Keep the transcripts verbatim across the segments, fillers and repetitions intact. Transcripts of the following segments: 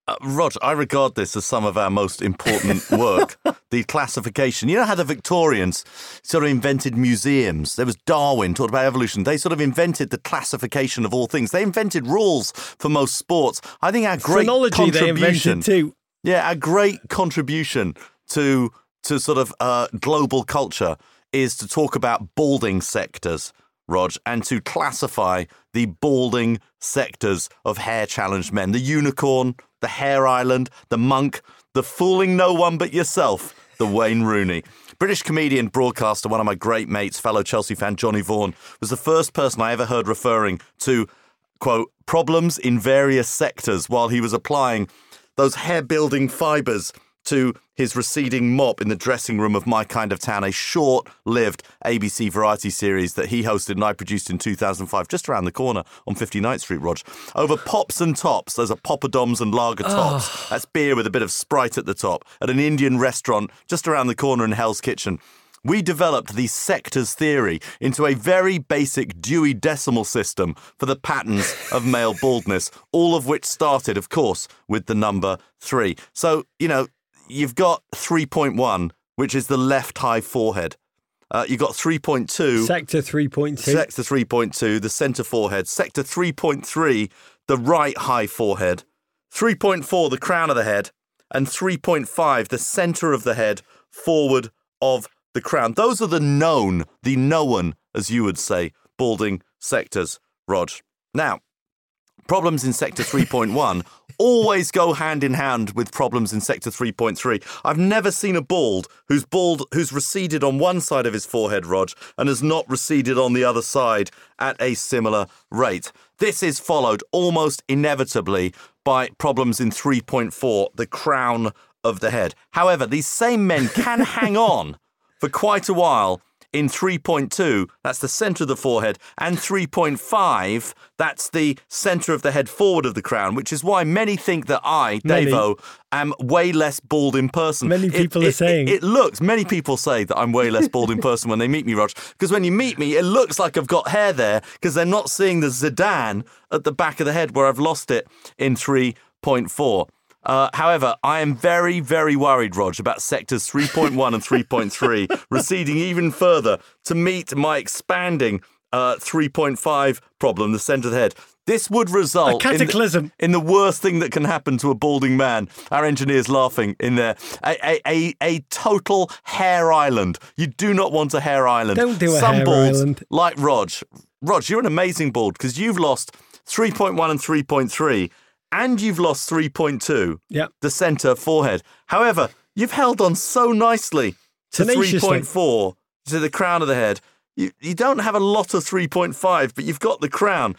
Uh, Rog, I regard this as some of our most important work, the classification. You know how the Victorians sort of invented museums? There was Darwin, talked about evolution. They sort of invented the classification of all things. They invented rules for most sports. I think our great Phrenology contribution... they invented too. Yeah, our great contribution to, to sort of uh, global culture is to talk about balding sectors, Rog, and to classify the balding sectors of hair-challenged men. The unicorn, the hair island, the monk, the fooling no one but yourself, the Wayne Rooney. British comedian, broadcaster, one of my great mates, fellow Chelsea fan Johnny Vaughan, was the first person I ever heard referring to, quote, problems in various sectors while he was applying those hair-building fibres to his receding mop in the dressing room of My Kind of Town, a short-lived A B C variety series that he hosted and I produced in two thousand five, just around the corner on fifty-ninth Street, Rog. Over pops and tops, those are poppadoms and lager tops. Oh. That's beer with a bit of Sprite at the top, at an Indian restaurant just around the corner in Hell's Kitchen. We developed the sectors theory into a very basic Dewey Decimal System for the patterns of male baldness, all of which started, of course, with the number three. So, you know, you've got three point one, which is the left high forehead. Uh, you've got three point two. Sector three point two. Sector three point two, the centre forehead. Sector three point three, the right high forehead. three point four, the crown of the head. And three point five, the centre of the head, forward of the crown. Those are the known, the known, as you would say, balding sectors, Rog. Now, problems in sector three point one always go hand in hand with problems in sector three point three. I've never seen a bald who's bald who's receded on one side of his forehead, Rog, and has not receded on the other side at a similar rate. This is followed almost inevitably by problems in three point four, the crown of the head. However, these same men can hang on for quite a while in three point two, that's the centre of the forehead, and three point five, that's the centre of the head forward of the crown, which is why many think that I, Many. Davo, am way less bald in person. Many people it, are it, saying. It, it looks, many people say that I'm way less bald in person when they meet me, Rog, because when you meet me, it looks like I've got hair there, because they're not seeing the Zidane at the back of the head where I've lost it in three point four. Uh, however, I am very, very worried, Rog, about sectors three point one and three point three receding even further to meet my expanding uh, three point five problem, the centre of the head. This would result a cataclysm. In, the, in the worst thing that can happen to a balding man. Our engineer's laughing in there. A, a, a, a total hair island. You do not want a hair island. Don't do a Some hair balds, island. like Rog. Rog, you're an amazing bald because you've lost three point one and three point three. And you've lost three point two, yep. the centre forehead. However, you've held on so nicely to three point four, to the crown of the head. You you don't have a lot of three point five, but you've got the crown.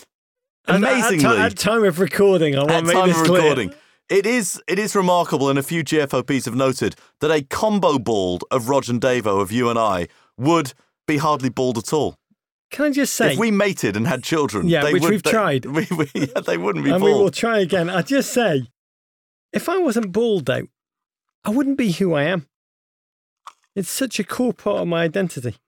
Amazingly. At, at, at time of recording, I want to make time this of clear. recording, it is, it is remarkable, and a few G F O Ps have noted, that a combo bald of Rog and Davo, of you and I, would be hardly bald at all. Can I just say... If we mated and had children... Yeah, they which would, we've they, tried. We, we, yeah, they wouldn't be and bald. And we will try again. I just say, if I wasn't bald out, I wouldn't be who I am. It's such a core part of my identity.